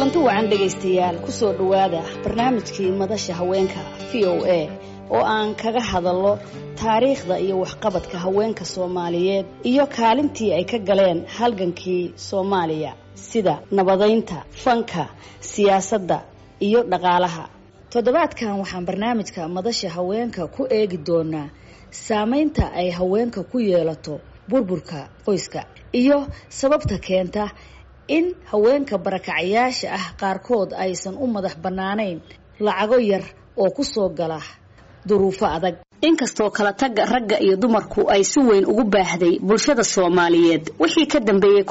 kulanti wacan dhageystayaal ku soo dhawaada barnaamijkii madasha haweenka VOA oo aan kaga hadallo taariikhda iyo waxqabadka haweenka Soomaaliyeed iyo kaalintii ay ka galeen halgankii Soomaaliya sida nabadeynta, fanka, siyaasadda iyo dhaqaalaha. Toddobaadkan waxaan barnaamijka madasha haweenka ku eegi doonaa saameynta ay haweenka ku yeelato burburka qoyska iyo sababta keenta in haweenka barakacayaasha ah qaarkood aysan u madax banaaneyn lacago yar oo ku soo gala duruufo adag. inkastoo kala tag ragga iyo dumarku ay si weyn ugu baahday bulshada Soomaaliyeed wixii ka dambeeyay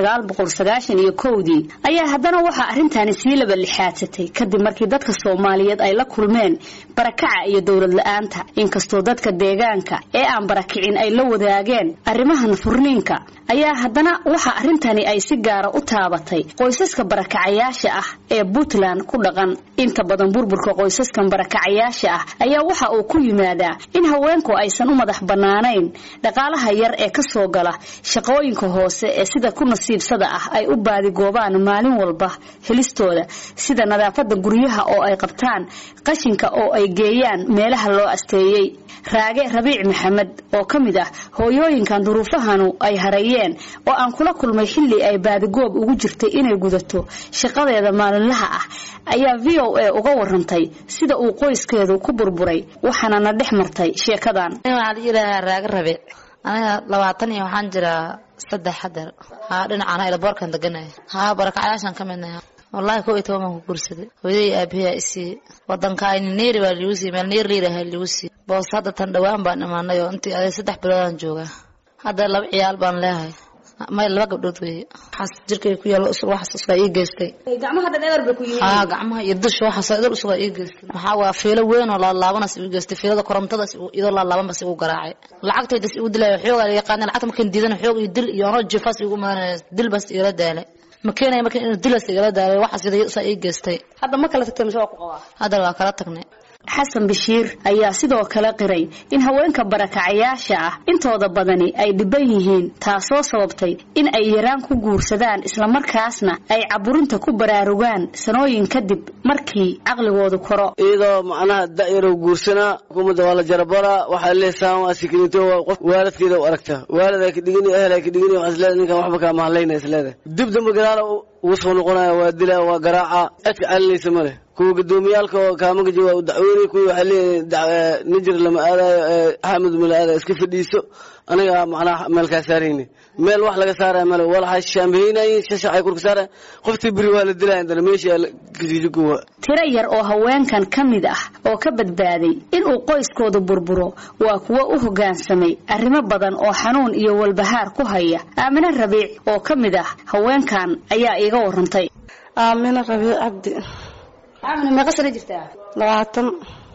1991 ayaa haddana waxa arintani sii laba lixaadsatay kadib markii dadka Soomaaliyeed ay la kulmeen barakaca iyo dawlad la'aanta. inkastoo dadka deegaanka ee aan barakicin ay la wadaageen arrimahan furniinka ayaa haddana waxa arintani ay si gaar ah u taabatay qoysaska barakacayaasha ah ee Puntland ku dhaqan. inta badan burburka qoysaskan barakacayaasha ah ayaa waxa uu ku yimaadaa in haweenku aysan u madax banaaneyn dhaqaalaha yar ee ka soo gala shaqooyinka hoose ee sida ku nasiibsada ah ay u baadi goobaan maalin walba helistooda sida nadaafada guryaha oo ay qabtaan, qashinka oo ay geeyaan meelaha loo asteeyay. Raage Rabiic Maxamed oo kamid ah hooyooyinkan duruufahanu ay hareeyeen oo aan kula kulmay xilli ay baadi goob ugu jirtay inay gudato shaqadeeda maalinlaha ah ayaa VOA uga warantay sida uu qoyskeedu ku burburay waxaana na dhex martay sheekadan. waxaan ilaahay Raage Rabiic aniga 20 iyo waxaan jiraa 3 xadar dhinacana ila boorkan deganahay barakacayaashan kamidnahay wallahi ko ito ma ku guursaday hooyay aabiya isi wadanka ay neeri waa liusi meel neer leeyahay liusi boos hadda tan dhawaan baan imaanay oo intii ay 3 bilood jooga hadda 2 ciyaal baan leeyahay ma 2 gabdhood way xas jirkay ku yaalo wax soo ii geystay gacmaha dheer ba ku yihiin gacmaha iyo dush waxa soo ii geystay waxa waa fiilo weyn oo la laabanas ii geystay fiilada korontada iyadoo la laaban bas uu garaacay lacagtayda uu dilay xoog ay yaqaan lacagta markii diidan xoog iyo dil iyo roo jifas ugu maanay dil bas ila daalay makiinay markii inuu dilas igala daalay waxa sida ii geystay hadda ma kala tagtay masoo ku qabaa hadda waa kala tagnay. Xasan Bashiir ayaa sidoo kale qiray in haweenka barakacayaasha ah intooda badani ay dhiban yihiin taasoo sababtay in ay yaraan ku guursadaan isla markaasna ay caburinta ku baraarugaan sanooyin kadib markii aqligoodu koro. iyadoo macnaha daayiro guursana kumada wala jarabara waxa leesaan waa sikrinto qof waalidkeeda u aragta waalidka ka dhigani ehelka ka dhigani waxa isla ninka waxba ka mahlayna isleeda dib dambe garaar uu soo noqonaya waa dilaa waa garaaca adka calinaysa male kuwa gudoomiyalka kaamaga jawaab dacweyne kuwa xalli nijir lama aadayo Ahmed Mulaada iska fadhiiso aniga macnaha meel ka saarayni meel wax laga saaray meel wala shaambeynay shashacay kurka saaray qoftii bari waa la dilaa inta meesha kijigu tira yar oo haweenkan kamid ah oo ka badbaaday in uu qoyskooda burburo waa kuwa u hoggaansamay arrimo badan oo xanuun iyo walbahaar ku haya. Aamina Rabiic oo kamid ah haweenkan ayaa iiga warantay. Aamina Rabiic Abdi Aamina ma qasri jirtaa 20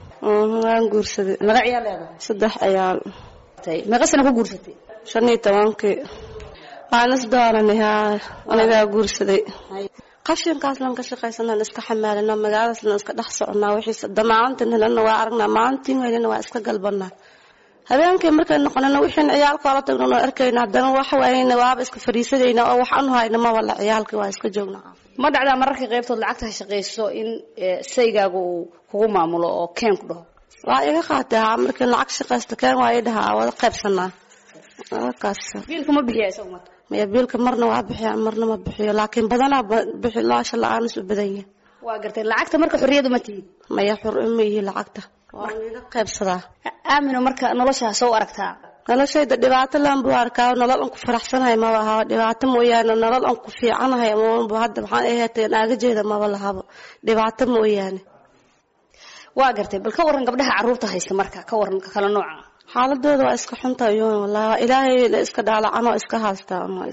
waan guursaday laga ciyaal leedahay 3 ciyaal ma qasna ku guursatay 15 waan isdooranay aniga guursaday qashinkaas lan ka shaqaysanaa iska xamaalna magaalada lan iska dhax soconaa wixii damaantan helana waa aragnaa maantiin weeyna waa iska galbanaa habeenkii markay noqonana wixii ciyaalka la tagno arkayna haddana wax waayna waaba iska fariisadayna oo wax aanu hayna ma wala ciyaalka waa iska joognaa. ma dhacdaa mararka qaybtood lacagta shaqeyso in saygaagu uu kugu maamulo oo keen ku dhaho waa iga qaataa markii lacag shaqeysto keen waa ii dhahaa wada qaybsanaa kaas biilka ma bixiyo isagu ma biilka marna waa bixiyaa marna ma bixiyo laakiin badanaa bixi laasha la'aan is u badan yahay. waa gartay lacagta marka xorriyadu ma tiid maya xor uma yihi lacagta waa iga qaybsadaa. Aamino marka noloshaas soo aragtaa noloshayda dhibaato laan buu arkaa nolol aan ku faraxsanahay ma aha dhibaato mooyaane nolol aan ku fiicanahay ama hadda waxaan ahaatay naaga jeeda ma wala habo dhibaato mooyaane. waa gartay bal ka waran gabdhaha caruurta haysta marka ka waran kala nooca xaaladooda waa iska xunta iyo wallahi ilaahay la iska dhaalacano iska haasta ama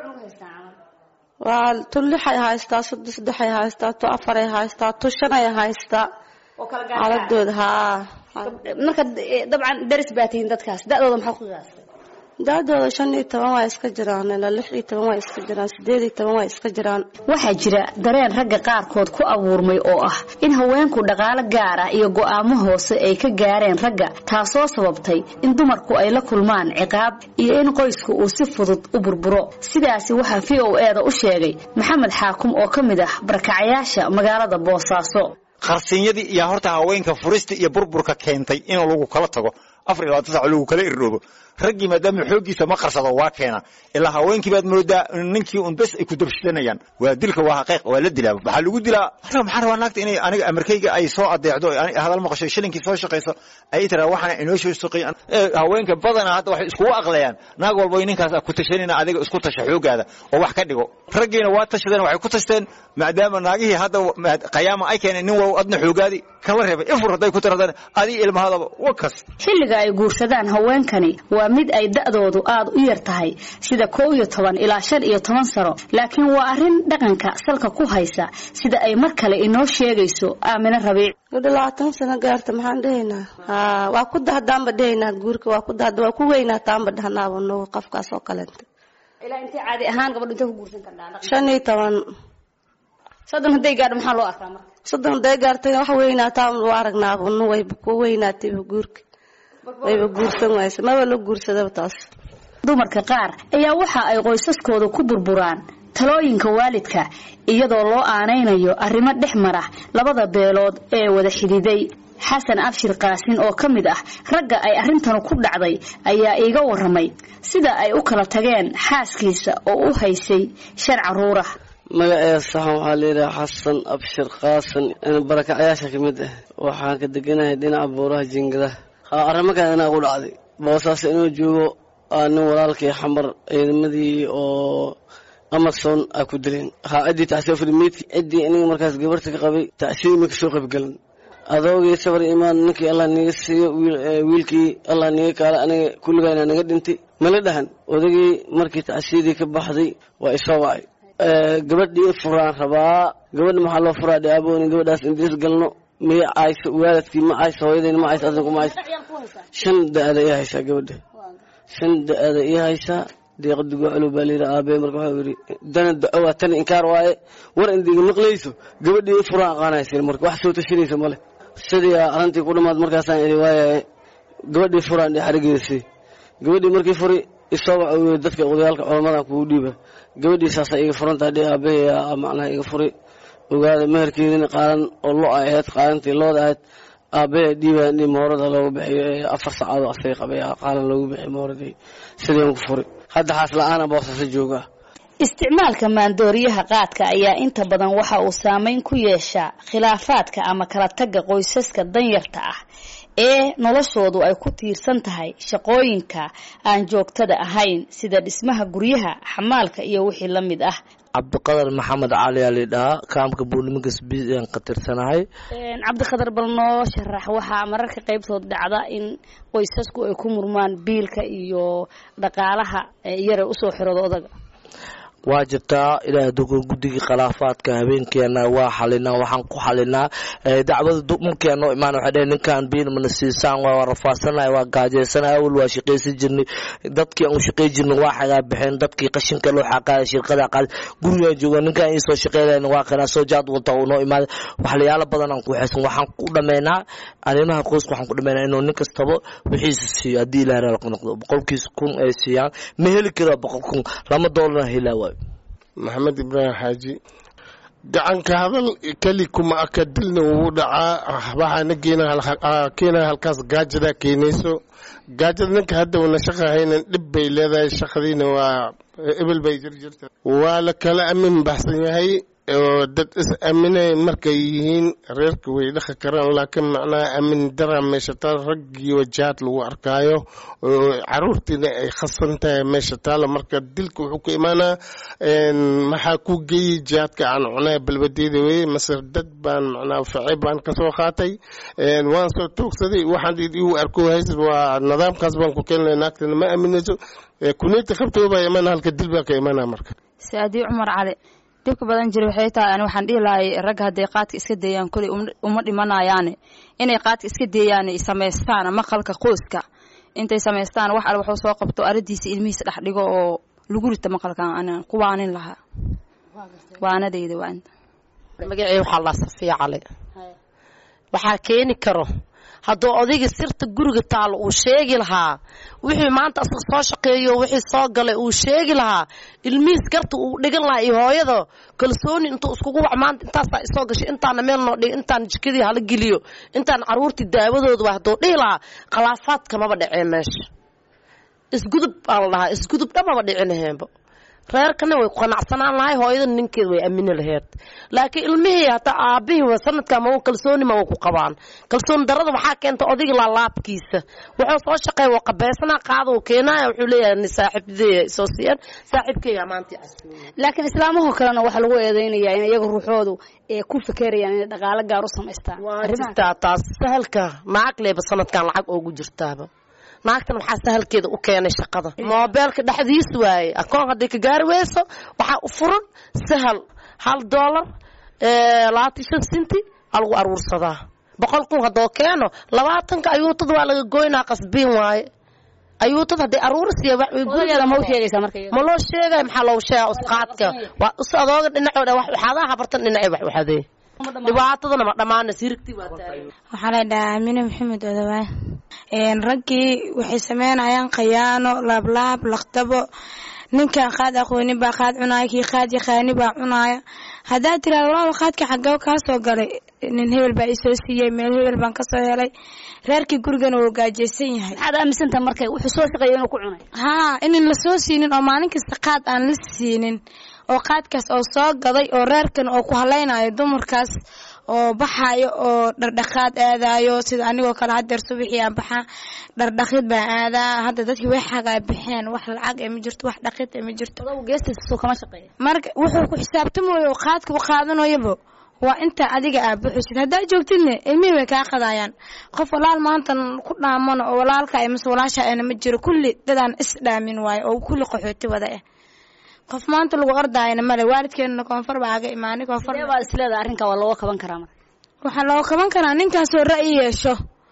waa tulixay haystaa 3 ay haystaa 4 ay haystaa 5 ay haystaa oo kala gaar xaaladooda marka dabcan daris baatiin dadkaas daadooda maxaa ku qiyaastay daadooda 15 waa iska jiraan ilaa 16 waa iska jiraan 18 waa iska jiraan waxaa jira dareen ragga qaarkood ku abuurmay oo ah in haweenku dhaqaale gaar ah iyo go'aamo hoose ay ka gaareen ragga taasoo sababtay in dumarku ay la kulmaan ciqaab iyo in qoysku uu si fudud u burburo sidaasi waxaa VOA-da u sheegay Maxamed Xaakum oo kamid ah barakacayaasha magaalada Boosaaso qarsinyadii iyo horta haweenka furista iyo burburka keentay in lagu kala tago 24 saac lagu kala irdhoobo ragii maadaama xoogiisa ma qarsado waa keena ilaa haweenkii baad moodaa ninkii un bas ay ku dabshanayaan waa dilka waa xaqiiq waa la dilaa waxa lagu dilaa maxaa rabaa naagta inay aniga amarkayga ay soo adeecdo hadal maqashay shilinkii soo shaqeyso ay tira waxana inoo soo shaqeeyaan haweenka badan hadda waxay isku aqlayaan naag walba ninkaas ku tashanina adiga isku tasha xoogaada oo wax ka dhigo ragiina waa tashadeen waxay ku tashteen maadaama naagihii hadda qiyaama ay keeneen nin waa adna xoogaadi kala reebay ifur haday ku tiradaan adi ilmahadaba wakas xilliga ay guursadaan haweenkani waa mid ay da'doodu aad u yar tahay sida 12 ilaa 15 sano laakiin waa arin dhaqanka salka ku haysa sida ay mar kale inoo sheegayso Aamina Rabiic 20 sano gaarta maxaan dhahaynaa waa ku dahdaanba dhahaynaa guurka waa ku dahda waa ku weynaataan dhahnaa noo qafkaas oo kaleenta ilaa intii caadi ahaan gabadhu inta ku guursan karnaa 15 sadan haday gaadho maxaa loo arkaa marka sadan haday gaartay wax weynaataan waa aragnaa noo way ku weynaatay guurka wayba guursan waysa ma wala guursada taas dumarka qaar ayaa waxa ay qoysaskooda ku burburaan talooyinka waalidka iyadoo loo aanaynayo arrimo dhexmara labada beelood ee wada xididay Xasan Abshir Qaasin oo kamid ah ragga ay arintan ku dhacday ayaa iiga waramay sida ay u kala tageen xaaskiisa oo u haysay 5 caruur ah magaceeda sax waxaa leeyahay Xasan Abshir Qaasin in barakacayaasha kamid ah waxaan ka deganahay dhinaca buuraha jingada arrimahan ana ugu dhacday Boosaaso inuu joogo aan walaalkay xamar ciidamadii oo Amazon aku dileen haadii taasoo filmeedki cidii aniga markaas gabarta ka qabay taasoo ma soo qayb galan adoogay sabar iimaan ninkii Allah niga siiyo wiilkii Allah niga kala aniga kulligayna naga dhintay mala dhahan odagii markii taasiidii ka baxday waa isoo wacay gabadhii furaan rabaa gabadha maxaa loo furaa dhaabooni gabadhaas indees galno مي عايش ولدتي ما عايش هويدين ما عايش أذنكم ما عايش شن ده إيه هيسا قبله شن ده إيه هيسا دي قد قالوا بالي رأبي مركوها وري دنا أو تاني إنكار واي ورن دي مقليسو قبل دي فراغ أنا يصير مرك واحد سوت الشريف ماله سدي أنتي كل ما مركز عن رواية قبل دي فراغ دي حرق يسي قبل دي مركي فري الصبع ودتك قضيالك عمرنا كوديبه قبل دي ساسا إيه فرنت دي أبي معنا إيه فري وقال مهركيدين قارن الله آيات قارنتي الله آيات أبي ديواني مورد لو بحي أفر ساعات أصيقة بيها قال لو بحي موردي سيديهم كفري هذا حاصل أنا بوصف الجوجة isticmaalka maandooriyaha qaadka ayaa inta badan waxa uu saameyn ku yeeshaa khilaafaadka ama kala tagga qoysaska danyarta ah ee noloshoodu ay ku tiirsan tahay shaqooyinka aan joogtada ahayn sida dhismaha guryaha xamaalka iyo wixii la mid ah Cabdiqadar Maxamed Cali ali dhaa kaamka buulimiga isbiisan qatirsanahay Cabdiqadar balno sharax waxa mararka qaybtood dhacda in qoysasku ay ku murmaan biilka iyo dhaqaalaha yar u soo xirado odaga واجبتا إلى دكتور جدي خلافات كهبين كنا وحلنا وحنقو حلنا دعوة ممكن إنه إيمان وحدين كان بين من السيسان ورفاسنا وقاعد سنة أول وشقي سجن دتك أو شقي جن واحد بحين دتك قشن كله حقا شركة قال قولوا جوا كان يسوى شقي لأن واقعنا سوجات وطاونو إيمان وحلي على بدن أنكو حسن وحنقو دمنا علينا هقوس وحنقو دمنا إنه نكستبو بحيث السيا دي لا رقنقو بقول كيس كون سيا مهل كلا بقول كون لما دولنا هلا محمد إبراهيم حاجي دعانك هذا كلي كما أكدلنا ودعا بها نجينا كينا هالكاس جاجدا كينيسو جاجدا نك هذا ونشقة هنا نبي لذا الشخصين وإبل بيجرجرت ولا كلا أمين بحثني هاي dad is aaminay markay yihiin reerka way la xakaran laakiin macnaa aamin dara meesha taa rag iyo jaad lagu arkaayo caruurtina ay khasantahay meesha taa marka dilku wuxuu ku imaanaa maxaa ku geeyay jaadka aan cunay balbadeeda way masar dad baan macnaa ficay baan ka soo qaatay waan soo toogsaday waxaan uu arko haysid waa nidaamkaas baan ku keenay naagtana ma aaminayso kunita qabtooba imaan halka dilba ka imaanaa marka Saadi Umar Cali dibka badan jiray waxay tahay waxaan dhihi lahay rag haday qaadka iska deeyaan kulli uma dhimanayaan inay qaadka iska deeyaan ay sameystaan maqalka qoyska intay samaystaan wax al wuxuu soo qabto aradiisa ilmihiisa dhex dhigo oo lagu rita maqalkan anaan ku waanin lahaa waanadayda waan magacay waxa la Safiya Cali waxa keeni karo hadduu odayga sirta guriga taalo uu sheegi lahaa wixii maanta asal soo shaqeeyo wixii soo galay uu sheegi lahaa ilmihiis garta uu dhigan lahaa iyo hooyada kalsooni intuu iskugu wac maanta intaas ay soo gashay intaan meel noo dhig intaan jikadii hala geliyo intaan caruurtii daawadooda wax doo dhihi lahaa khilaafaadka maba dhaceen meesha isgudub aan lahaa isgudub dhamaba dhicinaheenba reerkana way qanacsanaan lahay hooyada ninkeed way aamin lahayd laakiin ilmihii hata aabihii sanadka ma kalsooni ma ku qabaan kalsoon darada waxa keenta odiga la laabkiisa wuxuu soo shaqeey waa qabeysana qaado keenay wuxuu leeyahay saaxiibadii soo siiyay saaxiibkayga maanta asuu laakiin islaamaha kalena waxa lagu eedeynaya in iyaga ruuxoodu ee ku fikerayaan in dhaqaale gaar u sameystaan arrinta taas sahalka maaqleeba sanadkan lacag ugu jirtaaba naagtan waxa sahalkeeda u keenay shaqada mobilka dhaxdiis waaye akoon hadii ka gaar weyso waxa u furan sahal $1 25 senti algu aruursada 100 hadoo keeno 20 ayuutad waa laga gooynaa qasbiin waaye ayuutad hadii aruursiya wax way gooyada ma sheegaysa markay ma loo sheegay maxaa loo sheegay usqaadka waa usadooga dhinacooda wax waxaadaha bartan dhinacay wax waxaadee dhibaatadana ma dhamaana sirigti waa taay waxa la dhahaa Amina Maxamed Odawaay raggii waxay sameynayaan khiyaano laab laqdabo ninkan qaad aqoonin baa qaad cunaay kii qaad yaqaani baa cunaaya hadaa tiraado walaal qaadka xagga ka soo galay nin hebel baa isoo siiyay meel hebel baan ka soo helay reerkii gurigana wuu gaajeysan yahay hada amisanta markay wuxuu soo shaqeeyay inuu ku cunay in la soo siinin oo maalin kasta qaad aan la siinin oo qaadkaas oo soo gaday oo reerkan oo ku halaynayo dumarkaas oo baxayo oo dhardhaqaad aadayo sida anigoo kala hadeer subaxii aan baxaa dhardhaqid baa aadaa hadda dadkii way xagaa bixeen wax lacag ma jirto wax dhaqid ma jirto oo geestiisa soo kama shaqeeyo marka wuxuu ku xisaabtamayo qaadka u qaadanayo waa inta adiga aad buuxsid hadaa joogtidna ilmihii way kaa qadayaan qof walaal maanta ku dhaamano oo walaalka ay mas walaasha ayna ma jiro kulli dadaan is dhaamin waayo oo kulli qaxooti wada qof maanta lagu ordaayna male waalidkeena koonfur baa aga imaanay koonfur waa isleedahay arrinka waa loo kaban karaa marka waxa loo kaban karaa ninkaas oo ra'yi yeesho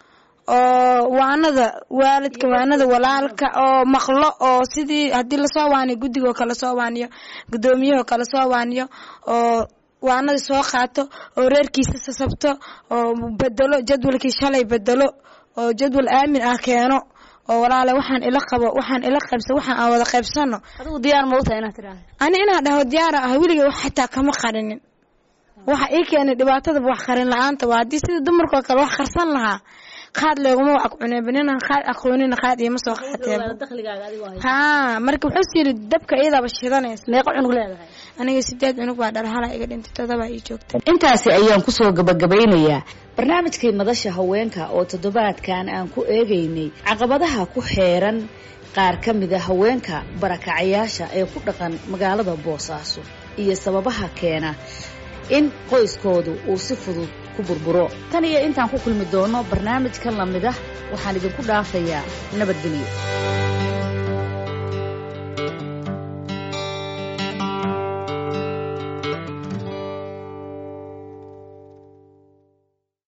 oo waanada waalidka waanada walaalka oo maqlo oo sidii hadii la soo waaniyo gudiga kala soo waaniyo gudoomiyaha kala soo waaniyo oo waanada soo qaato oo reerkiisa sababto oo bedelo jadwalkii shalay bedelo oo jadwal aamin ah keeno oo walaal waxaan ila qabo waxaan ila qaybsan waxaan aan wada qaybsano adigu diyaar ma u tahay inaad tiraahdo ina dhaho diyaar ah wiliga wax xitaa kama qarinin waxa ay keenay dhibaatada wax qarin la'aanta waa hadii sida dumarka kale wax qarsan lahaa qaad leeguma wax cunay banana qaad aqoonina qaad iyo ma soo qaatay dakhligaaga adigu hay marka wuxuu siiri dabka iyada shidanaysa meeqa cunug leedahay aniga 8 cunug waa dharhala iga dhintay 7 ay joogtay intaasi ayaan ku soo gabagabeynayaa barnaamijkii madasha haweenka oo toddobaadkan aan ku eegaynay caqabadaha ku xeeran qaar ka mid ah haweenka barakacayaasha ee ku dhaqan magaalada Boosaaso iyo sababaha keena in qoyskoodu uu si fudud ku burburo tan iyo intaan ku kulmi doono barnaamijkan lamid ah waxaan idinku dhaafayaa nabadgelyo